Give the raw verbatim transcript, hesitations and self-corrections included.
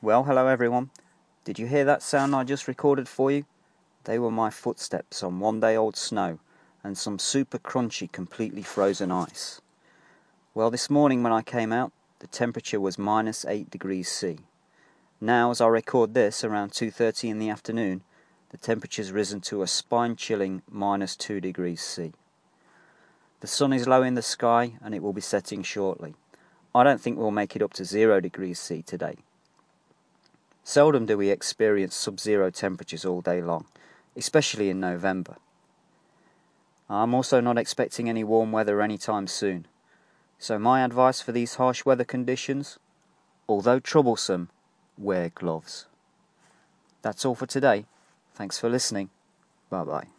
Well, hello everyone. Did you hear that sound I just recorded for you? They were my footsteps on one-day-old snow and some super crunchy, completely frozen ice. Well, this morning when I came out, the temperature was minus eight degrees C. Now, as I record this, around two thirty in the afternoon, the temperature's risen to a spine-chilling minus two degrees C. The sun is low in the sky and it will be setting shortly. I don't think we'll make it up to zero degrees C today. Seldom do we experience sub-zero temperatures all day long, especially in November. I'm also not expecting any warm weather anytime soon. So my advice for these harsh weather conditions, although troublesome, wear gloves. That's all for today. Thanks for listening. Bye bye.